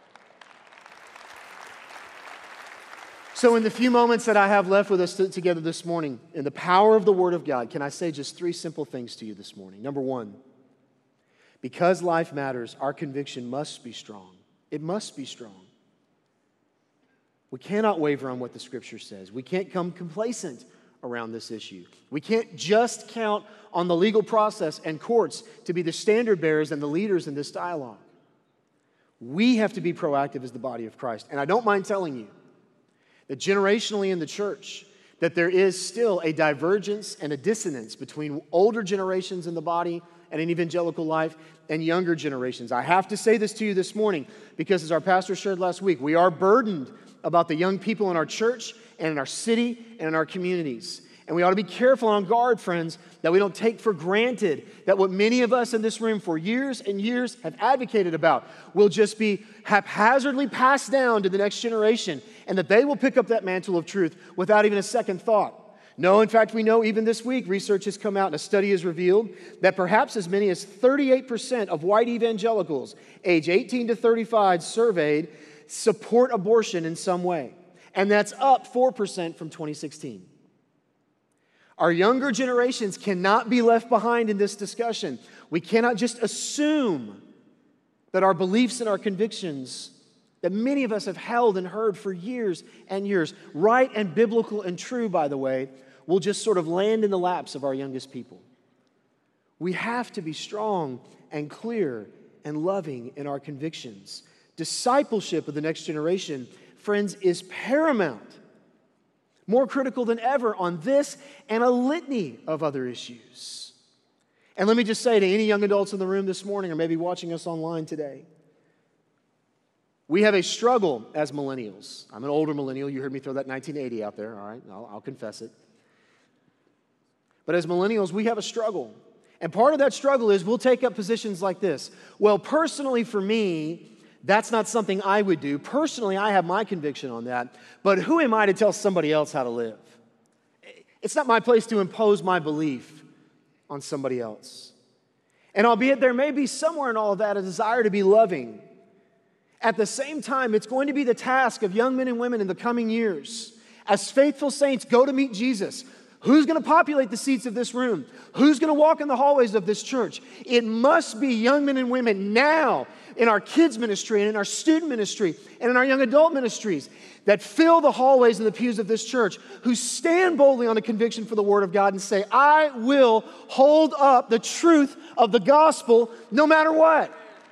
So in the few moments that I have left with us t- together this morning, in the power of the Word of God, can I say just three simple things to you this morning? Number one, because life matters, our conviction must be strong. It must be strong. We cannot waver on what the Scripture says. We can't come complacent around this issue. We can't just count on the legal process and courts to be the standard bearers and the leaders in this dialogue. We have to be proactive as the body of Christ. And I don't mind telling you that generationally in the church, that there is still a divergence and a dissonance between older generations in the body and in evangelical life and younger generations. I have to say this to you this morning because, as our pastor shared last week, we are burdened about the young people in our church and in our city and in our communities. And we ought to be careful and on guard, friends, that we don't take for granted that what many of us in this room for years and years have advocated about will just be haphazardly passed down to the next generation and that they will pick up that mantle of truth without even a second thought. No, in fact, we know even this week, research has come out and a study has revealed that perhaps as many as thirty-eight percent of white evangelicals, age eighteen to thirty-five, surveyed, support abortion in some way. And that's up four percent from twenty sixteen. Our younger generations cannot be left behind in this discussion. We cannot just assume that our beliefs and our convictions that many of us have held and heard for years and years, right and biblical and true, by the way, will just sort of land in the laps of our youngest people. We have to be strong and clear and loving in our convictions. Discipleship of the next generation, friends, is paramount. More critical than ever on this and a litany of other issues. And let me just say to any young adults in the room this morning or maybe watching us online today, we have a struggle as millennials. I'm an older millennial. You heard me throw that nineteen eighty out there. All right, I'll, I'll confess it. But as millennials, we have a struggle. And part of that struggle is we'll take up positions like this. Well, personally for me, that's not something I would do. Personally, I have my conviction on that. But who am I to tell somebody else how to live? It's not my place to impose my belief on somebody else. And albeit there may be somewhere in all of that a desire to be loving, at the same time, it's going to be the task of young men and women in the coming years, as faithful saints go to meet Jesus. Who's going to populate the seats of this room? Who's going to walk in the hallways of this church? It must be young men and women now in our kids ministry and in our student ministry and in our young adult ministries that fill the hallways and the pews of this church, who stand boldly on a conviction for the Word of God and say, I will hold up the truth of the gospel no matter what.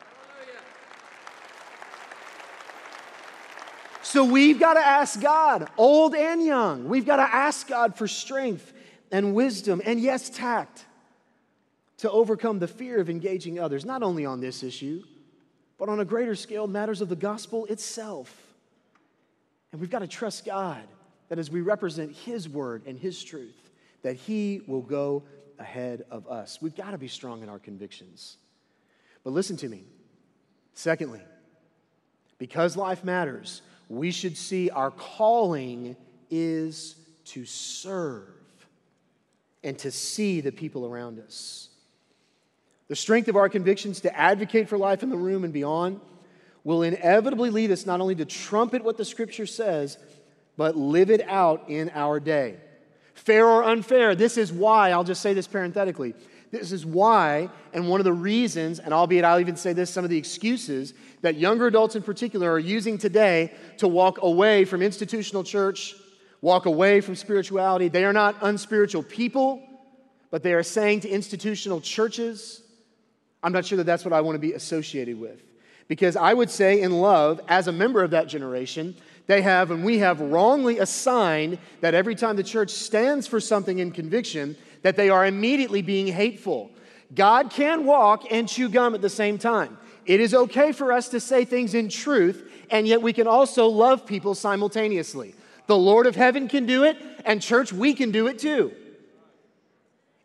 So we've got to ask God, old and young, we've got to ask God for strength and wisdom and, yes, tact to overcome the fear of engaging others, not only on this issue, but on a greater scale, matters of the gospel itself. And we've got to trust God that as we represent His word and His truth, that He will go ahead of us. We've got to be strong in our convictions. But listen to me. Secondly, because life matters, we should see our calling is to serve and to see the people around us. The strength of our convictions to advocate for life in the room and beyond will inevitably lead us not only to trumpet what the Scripture says, but live it out in our day. Fair or unfair, this is why, I'll just say this parenthetically, this is why, and one of the reasons, and albeit I'll even say this, some of the excuses that younger adults in particular are using today to walk away from institutional church, walk away from spirituality. They are not unspiritual people, but they are saying to institutional churches, I'm not sure that that's what I want to be associated with. Because I would say in love, as a member of that generation, they have, and we have wrongly assigned that every time the church stands for something in conviction, that they are immediately being hateful. God can walk and chew gum at the same time. It is okay for us to say things in truth, and yet we can also love people simultaneously. The Lord of heaven can do it, and church, we can do it too.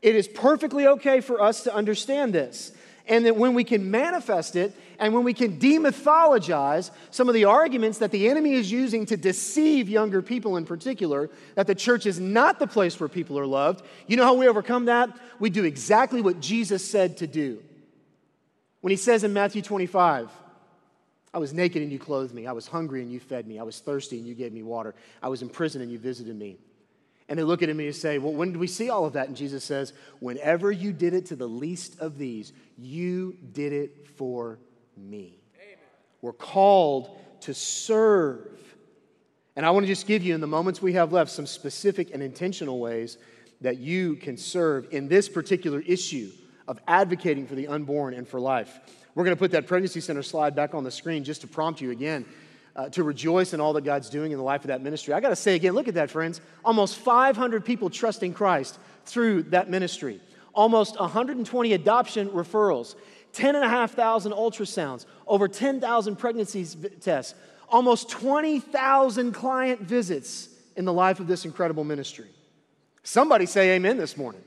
It is perfectly okay for us to understand this. And that when we can manifest it and when we can demythologize some of the arguments that the enemy is using to deceive younger people in particular, that the church is not the place where people are loved, you know how we overcome that? We do exactly what Jesus said to do. When he says in Matthew twenty-five, I was naked and you clothed me. I was hungry and you fed me. I was thirsty and you gave me water. I was in prison and you visited me. And they look at me and say, well, when did we see all of that? And Jesus says, whenever you did it to the least of these, you did it for me. Amen. We're called to serve. And I want to just give you, in the moments we have left, some specific and intentional ways that you can serve in this particular issue of advocating for the unborn and for life. We're going to put that Pregnancy Center slide back on the screen just to prompt you again Uh, to rejoice in all that God's doing in the life of that ministry. I got to say again, look at that, friends. Almost five hundred people trusting Christ through that ministry. Almost one hundred twenty adoption referrals. ten thousand five hundred ultrasounds. Over ten thousand pregnancy tests. Almost twenty thousand client visits in the life of this incredible ministry. Somebody say amen this morning.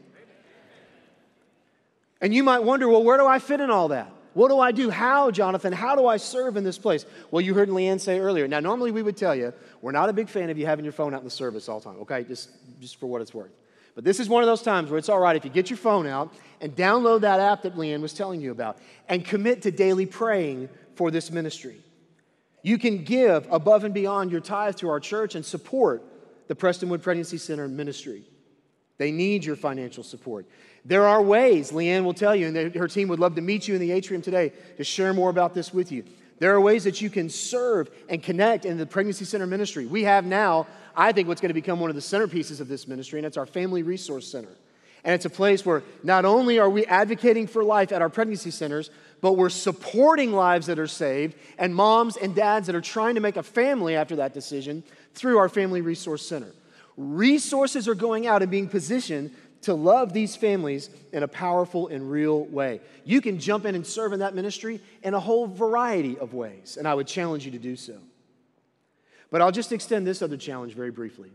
And you might wonder, well, where do I fit in all that? What do I do? How, Jonathan? How do I serve in this place? Well, you heard Leanne say earlier. Now, normally we would tell you, we're not a big fan of you having your phone out in the service all the time, okay? Just, just for what it's worth. But this is one of those times where it's all right if you get your phone out and download that app that Leanne was telling you about and commit to daily praying for this ministry. You can give above and beyond your tithe to our church and support the Prestonwood Pregnancy Center ministry. They need your financial support. There are ways, Leanne will tell you, and her team would love to meet you in the atrium today to share more about this with you. There are ways that you can serve and connect in the Pregnancy Center ministry. We have now, I think, what's going to become one of the centerpieces of this ministry, and it's our Family Resource Center. And it's a place where not only are we advocating for life at our pregnancy centers, but we're supporting lives that are saved and moms and dads that are trying to make a family after that decision through our Family Resource Center. Resources are going out and being positioned to love these families in a powerful and real way. You can jump in and serve in that ministry in a whole variety of ways, and I would challenge you to do so. But I'll just extend this other challenge very briefly.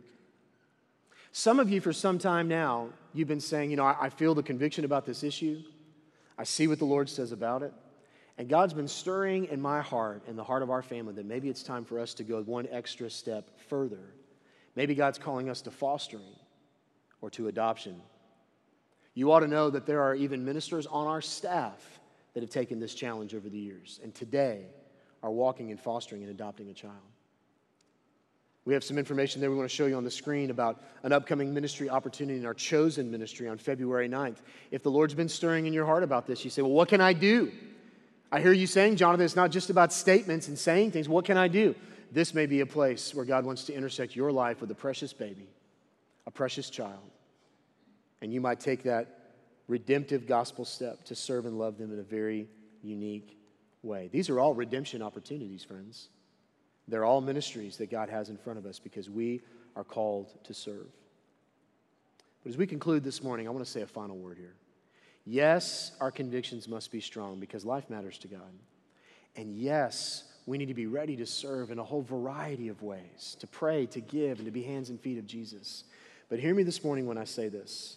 Some of you, for some time now, you've been saying, you know, I, I feel the conviction about this issue. I see what the Lord says about it. And God's been stirring in my heart and the heart of our family that maybe it's time for us to go one extra step further. Maybe God's calling us to fostering or to adoption. You ought to know that there are even ministers on our staff that have taken this challenge over the years and today are walking in fostering and adopting a child. We have some information there we want to show you on the screen about an upcoming ministry opportunity in our Chosen ministry on February ninth. If the Lord's been stirring in your heart about this, you say, well, what can I do? I hear you saying, Jonathan, it's not just about statements and saying things. What can I do? This may be a place where God wants to intersect your life with a precious baby, a precious child. And you might take that redemptive gospel step to serve and love them in a very unique way. These are all redemption opportunities, friends. They're all ministries that God has in front of us because we are called to serve. But as we conclude this morning, I want to say a final word here. Yes, our convictions must be strong because life matters to God. And yes, we need to be ready to serve in a whole variety of ways, to pray, to give, and to be hands and feet of Jesus. But hear me this morning when I say this.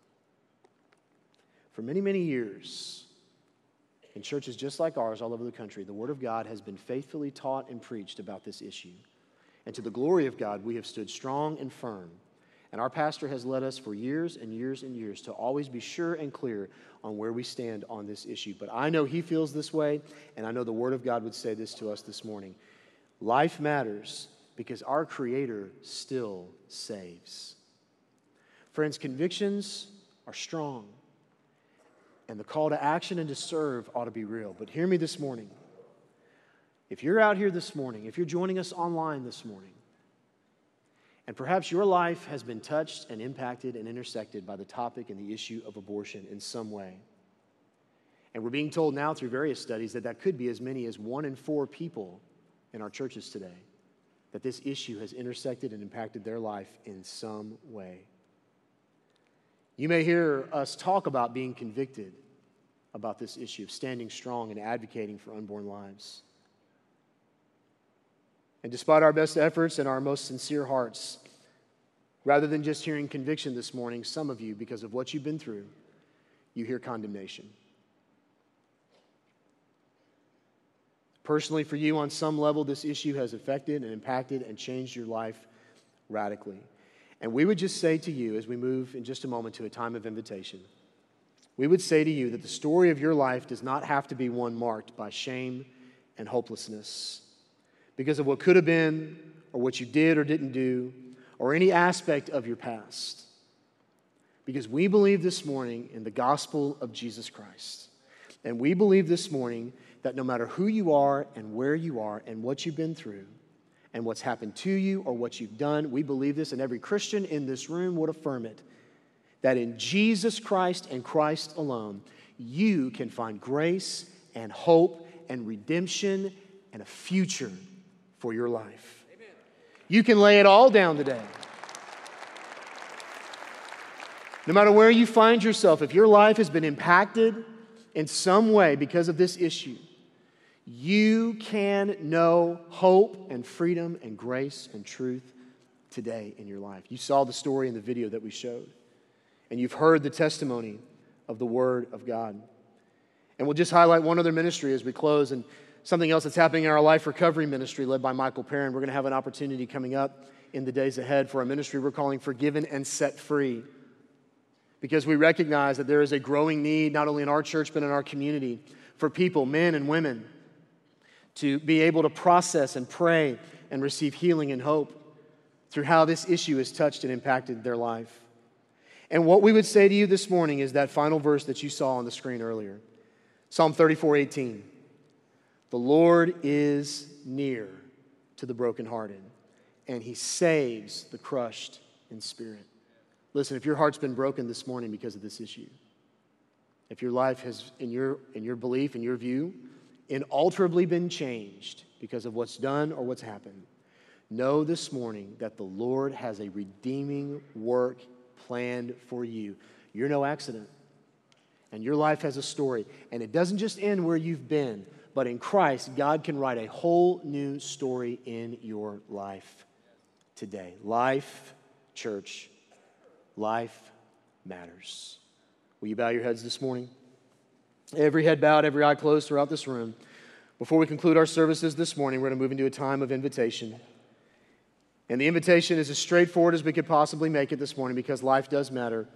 For many, many years, in churches just like ours all over the country, the Word of God has been faithfully taught and preached about this issue. And to the glory of God, we have stood strong and firm. And our pastor has led us for years and years and years to always be sure and clear on where we stand on this issue. But I know he feels this way, and I know the Word of God would say this to us this morning. Life matters because our Creator still saves. Friends, convictions are strong. And the call to action and to serve ought to be real. But hear me this morning. If you're out here this morning, if you're joining us online this morning, and perhaps your life has been touched and impacted and intersected by the topic and the issue of abortion in some way, and we're being told now through various studies that that could be as many as one in four people in our churches today, that this issue has intersected and impacted their life in some way. You may hear us talk about being convicted about this issue of standing strong and advocating for unborn lives. And despite our best efforts and our most sincere hearts, Rather than just hearing conviction this morning, some of you, because of what you've been through, you hear condemnation. Personally, for you, on some level, this issue has affected and impacted and changed your life radically. And we would just say to you, as we move in just a moment to a time of invitation, we would say to you that the story of your life does not have to be one marked by shame and hopelessness because of what could have been or what you did or didn't do or any aspect of your past. Because we believe this morning in the gospel of Jesus Christ. And we believe this morning that no matter who you are and where you are and what you've been through and what's happened to you or what you've done, we believe this, and every Christian in this room would affirm it, that in Jesus Christ and Christ alone, you can find grace and hope and redemption and a future for your life. Amen. You can lay it all down today. No matter where you find yourself, if your life has been impacted in some way because of this issue, you can know hope and freedom and grace and truth today in your life. You saw the story in the video that we showed, and you've heard the testimony of the Word of God. And we'll just highlight one other ministry as we close, and something else that's happening in our Life Recovery Ministry led by Michael Perrin. We're going to have an opportunity coming up in the days ahead for a ministry we're calling Forgiven and Set Free, because we recognize that there is a growing need, not only in our church but in our community, for people, men and women, to be able to process and pray and receive healing and hope through how this issue has touched and impacted their life. And what we would say to you this morning is that final verse that you saw on the screen earlier. Psalm thirty-four eighteen. The Lord is near to the brokenhearted, and He saves the crushed in spirit. Listen, if your heart's been broken this morning because of this issue, if your life has, in your, in your belief, in your view, inalterably been changed because of what's done or what's happened, know this morning that the Lord has a redeeming work planned for you. You're no accident. And your life has a story. And it doesn't just end where you've been, but in Christ, God can write a whole new story in your life today. Life, church, life matters. Will you bow your heads this morning? Every head bowed, every eye closed throughout this room. Before we conclude our services this morning, we're going to move into a time of invitation. And the invitation is as straightforward as we could possibly make it this morning because life does matter.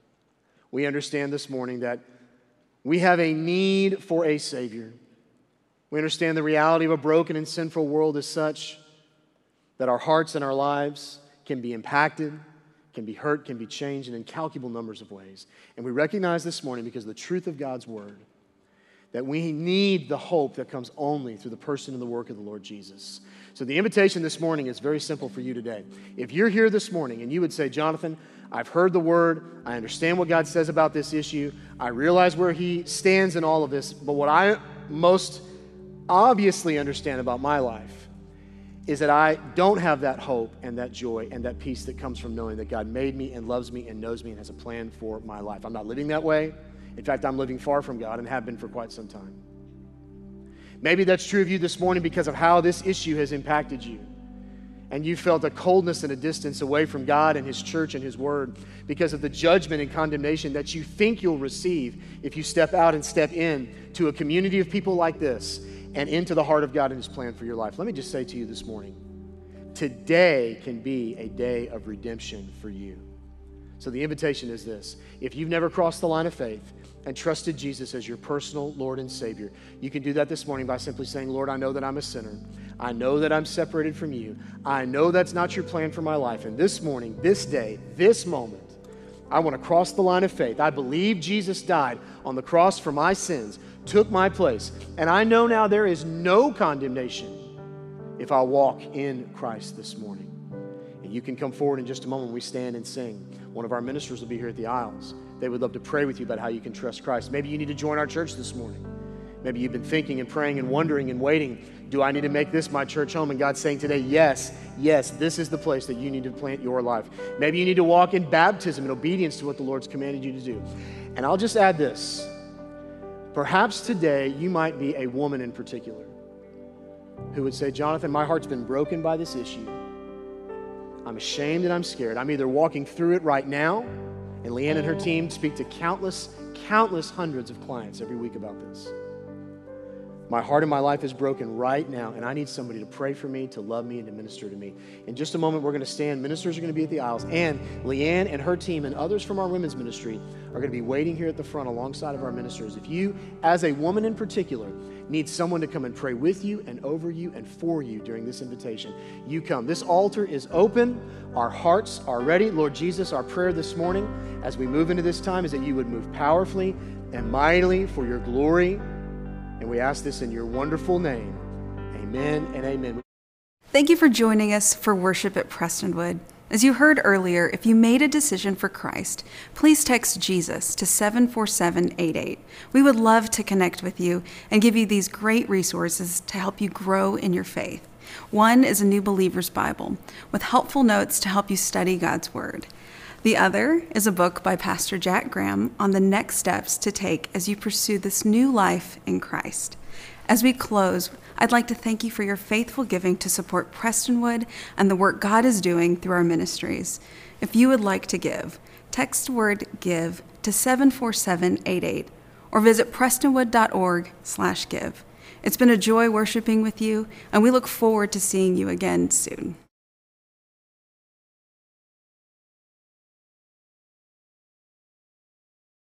We understand this morning that we have a need for a Savior. We understand the reality of a broken and sinful world is such that our hearts and our lives can be impacted, can be hurt, can be changed in incalculable numbers of ways. And we recognize this morning, because of the truth of God's Word, that we need the hope that comes only through the person and the work of the Lord Jesus. So the invitation this morning is very simple for you today. If you're here this morning and you would say, Jonathan, I've heard the Word, I understand what God says about this issue, I realize where He stands in all of this, but what I most obviously understand about my life is that I don't have that hope and that joy and that peace that comes from knowing that God made me and loves me and knows me and has a plan for my life. I'm not living that way. In fact, I'm living far from God and have been for quite some time. Maybe that's true of you this morning because of how this issue has impacted you. And you felt a coldness and a distance away from God and His church and His Word because of the judgment and condemnation that you think you'll receive if you step out and step in to a community of people like this and into the heart of God and His plan for your life. Let me just say to you this morning, today can be a day of redemption for you. So the invitation is this. If you've never crossed the line of faith and trusted Jesus as your personal Lord and Savior, you can do that this morning by simply saying, Lord, I know that I'm a sinner. I know that I'm separated from you. I know that's not your plan for my life. And this morning, this day, this moment, I want to cross the line of faith. I believe Jesus died on the cross for my sins, took my place. And I know now there is no condemnation if I walk in Christ this morning. And you can come forward in just a moment when we stand and sing. One of our ministers will be here at the aisles. They would love to pray with you about how you can trust Christ. Maybe you need to join our church this morning. Maybe you've been thinking and praying and wondering and waiting, do I need to make this my church home? And God's saying today, yes, yes, this is the place that you need to plant your life. Maybe you need to walk in baptism in obedience to what the Lord's commanded you to do. And I'll just add this. Perhaps today you might be a woman in particular who would say, Jonathan, my heart's been broken by this issue. I'm I'm ashamed and I'm scared. I'm either walking through it right now, and Leanne and her team speak to countless, countless hundreds of clients every week about this. My heart and my life is broken right now, and I need somebody to pray for me, to love me, and to minister to me. In just a moment, we're going to stand. Ministers are going to be at the aisles, and Leanne and her team and others from our women's ministry are going to be waiting here at the front alongside of our ministers. If you, as a woman in particular, need someone to come and pray with you and over you and for you during this invitation, you come. This altar is open. Our hearts are ready. Lord Jesus, our prayer this morning as we move into this time is that you would move powerfully and mightily for your glory. And we ask this in your wonderful name. Amen and amen. Thank you for joining us for worship at Prestonwood. As you heard earlier, if you made a decision for Christ, please text Jesus to seven four seven eight eight. We would love to connect with you and give you these great resources to help you grow in your faith. One is a New Believer's Bible with helpful notes to help you study God's Word. The other is a book by Pastor Jack Graham on the next steps to take as you pursue this new life in Christ. As we close, I'd like to thank you for your faithful giving to support Prestonwood and the work God is doing through our ministries. If you would like to give, text the word GIVE to seven four seven eight eight or visit prestonwood.org slash give. It's been a joy worshiping with you, and we look forward to seeing you again soon.